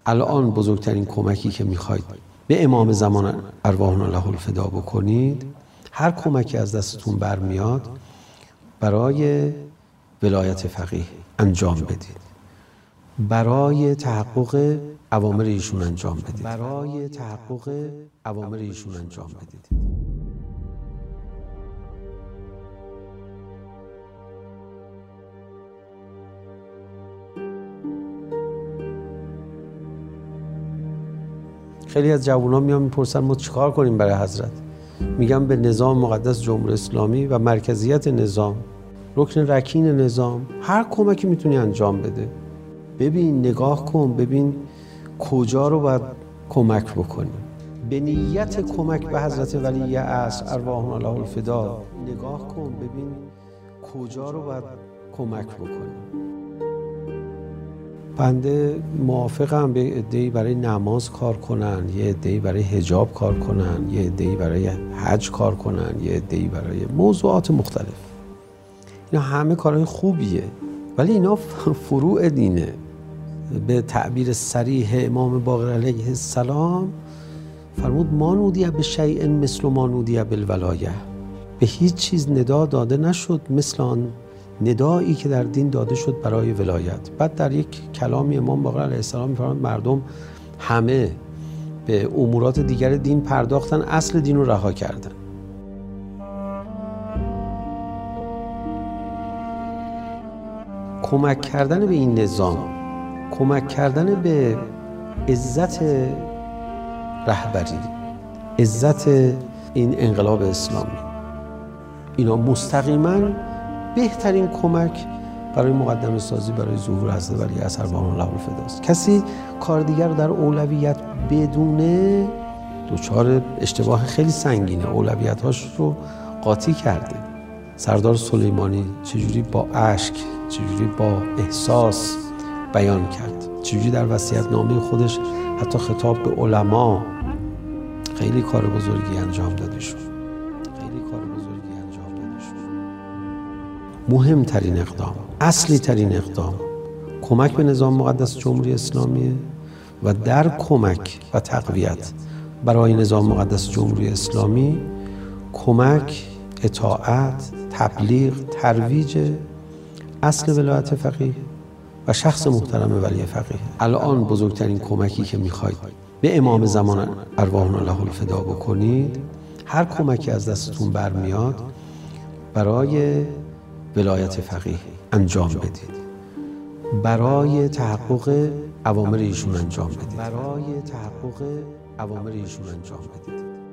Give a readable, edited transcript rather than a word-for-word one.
الان بزرگترین کمکی که میخواید به امام زمان ارواحنا له الفدا بکنید، هر کمکی از دستتون برمیاد برای ولایت فقیه انجام بدید، برای تحقق اوامر ایشون انجام بدید، برای تحقق اوامر ایشون انجام بدید. خیلی از جوانان میان میپرسن ما چیکار کنیم برای حضرت؟ میگم به نظام مقدس جمهوری اسلامی و مرکزیت نظام، رکن رکین نظام، هر کمکی میتونی انجام بده. ببین، نگاه کن، ببین کجا رو باید کمک بکنی. به نیت کمک به حضرت ولی عصر ارواحنا له الفدا نگاه کن، ببین کجا رو باید کمک بکنی. بنده موافقم به عده‌ای برای نماز کار کنن، یه عده‌ای برای حجاب کار کنن، یه عده‌ای برای حج کار کنن، یه عده‌ای برای موضوعات مختلف. اینا همه کارهای خوبیه، ولی اینا فروع دینه. به تعبیر صریح امام باقر علیه السلام فرمود ما نودی به شیء مثل ما نودی بالولایه. به هیچ چیز ندا داده نشد مثل آن ندایی که در دین داده شد برای ولایت. بعد در یک کلامی امام باقر علیه السلام می‌فرماید مردم همه به امورات دیگر دین پرداختن، اصل دین رو رها کردن. کمک کردن به این نظام، کمک کردن به عزت رهبری، عزت این انقلاب اسلامی، اینا مستقیما بهترین کمک برای مقدمه سازی برای ظهور حضرت ولی عصر ارواحنا له الفدا است. کسی کار دیگر رو در اولویت بدونه دچار اشتباه خیلی سنگینه، اولویت‌هاش رو قاطی کرده. سردار سلیمانی چجوری با اشک، چجوری با احساس بیان کرد، چجوری در وصیت‌نامه خودش حتی خطاب به علما خیلی کار بزرگی انجام داده شد. مهمترین اقدام، اصلی ترین اقدام کمک به نظام مقدس جمهوری اسلامی و در کمک و تقویت برای نظام مقدس جمهوری اسلامی کمک، اطاعت، تبلیغ، ترویج اصل ولایت فقیه و شخص محترم ولی فقیه. الان بزرگترین کمکی که میخواید به امام زمان ارواحنا له الفدا بکنید، هر کمکی از دستتون برمیاد برای ولایت فقیه انجام بدید، برای تحقق اوامر ایشون انجام بدید، برای تحقق اوامر ایشون انجام بدید.